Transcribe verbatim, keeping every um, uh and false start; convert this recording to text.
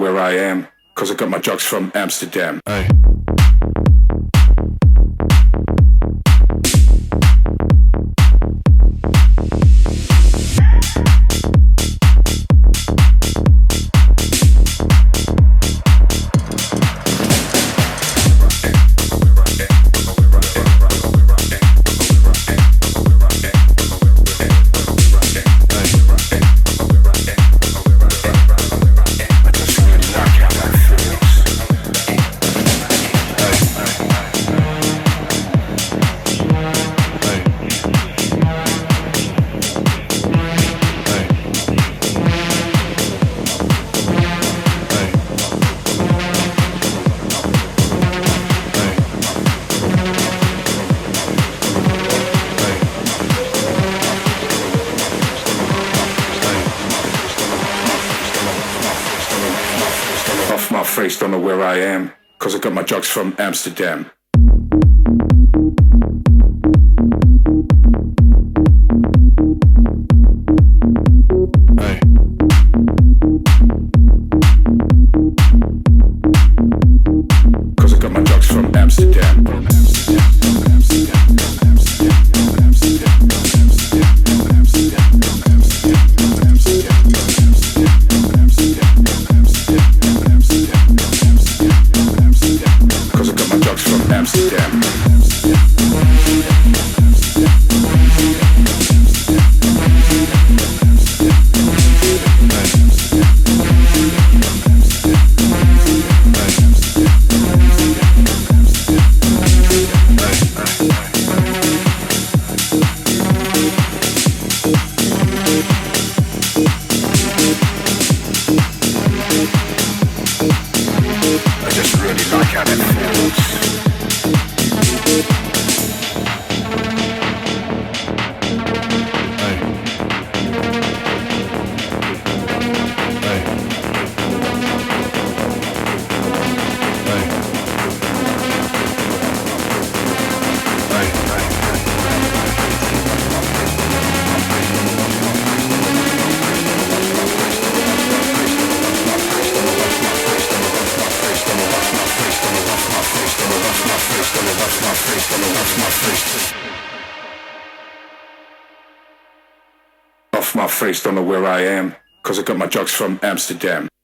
where I am, cause I got my drugs from Amsterdam. Hey. Face, don't know where I am, cause I got my drugs from Amsterdam. Hey. Cause I got my drugs from Amsterdam. From Amsterdam, from Amsterdam, from Amsterdam, from Amsterdam, from Amsterdam, from Amsterdam, from Amsterdam, from Amsterdam, from Amsterdam. Cause I got my drugs from Amsterdam. I just really like how that feels. Off my face, don't know where I am, cause I got my drugs from Amsterdam.